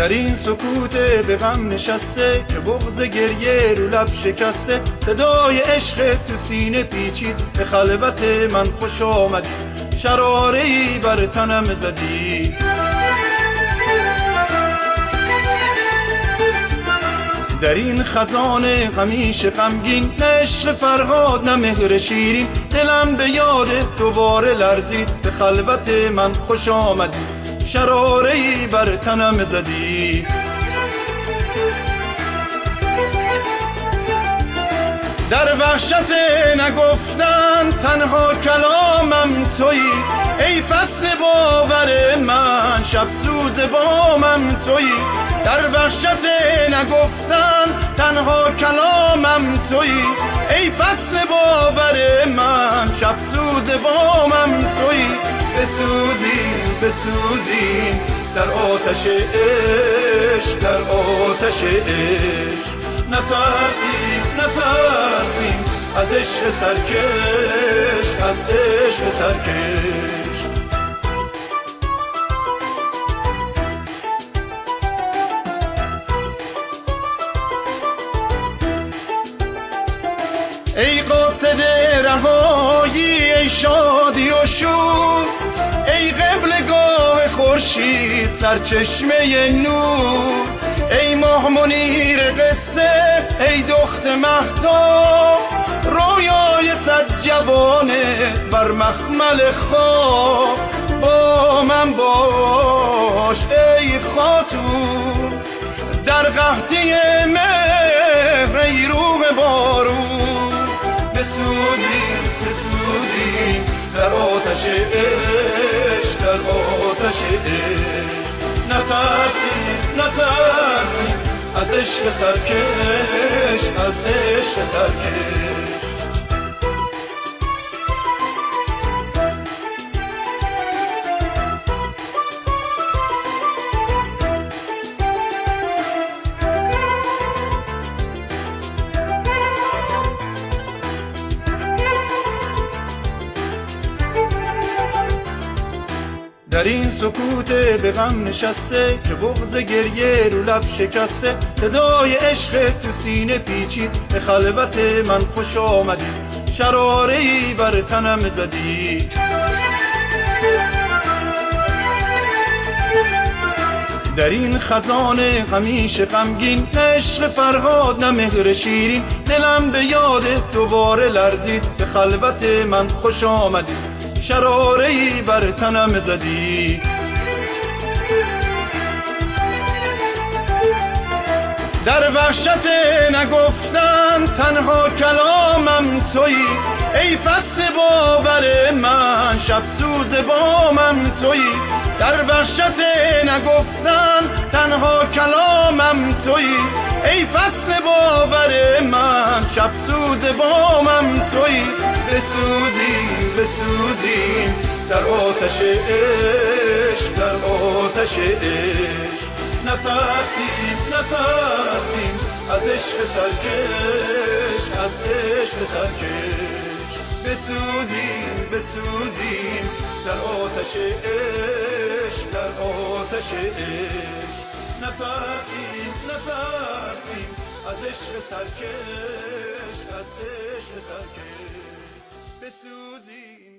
در این سکوت به غم نشسته که بغض گریه رو لب شکسته، صدای عشق تو سینه پیچید، به خلوت من خوش آمدی، شراره‌ای بر تنم زدی. در این خزانه غمیش غمگین، نه عشق فرهاد نه مهر شیرین، دلم به یاد دوباره لرزید، به خلوت من خوش آمدی، شراره‌ای بر تنم زدی. در وحشت نگفتن تنها کلامم تویی، ای فصل باور من، شب سوز بامم تویی. در وحشت نگفتن تنها کلامم تویی، ای فصل باور من، شب سوز بامم تویی. بسوزیم بسوزیم در آتش عشق، در آتش عشق، نترسیم نترسیم از عشق سرکش، از عشق سرکش. ای قاصد رهایی، ای شادی و شور، ای قبلگاه خورشید، سرچشمه نور، ای ماه منیر قصه، ای دخت مهتاب، رویای صد جوانه بر مخمل خواب. با من باش ای خاتون، در قحطی مهر، ای روح بارون. بسوزیم بسوزیم در آتش عشق، در آتش عشق، نترسیم نترسیم از عشق سرکش، از عشق سرکش. در این سکوت به غم نشسته که بغض گریه رو لب شکسته، صدای عشق تو سینه پیچید، به خلوت من خوش آمدی، شراره‌ای بر تنم زدی. در این خزانه غمیش غمگین، نه عشق فرهاد نه مهر شیرین، دلم به یاد دوباره لرزید، به خلوت من خوش آمدی، شراره‌ای بر تنم زدی. در وحشت نگفتن تنها کلامم تویی، ای فصل باور من، شب سوز بامم تویی. در وحشت نگفتن تنها کلامم تویی، ای فصل باور من، شب سوز بامم تویی. بسوزیم بسوزیم در آتش عشق، در آتش عشق، نترسیم نترسیم از عشق سرکش، از عشق سرکش. بسوزیم بسوزیم در آتش عشق، در آتش عشق، نترسیم نترسیم از عشق سرکش، از عشق سرکش. بسوزیم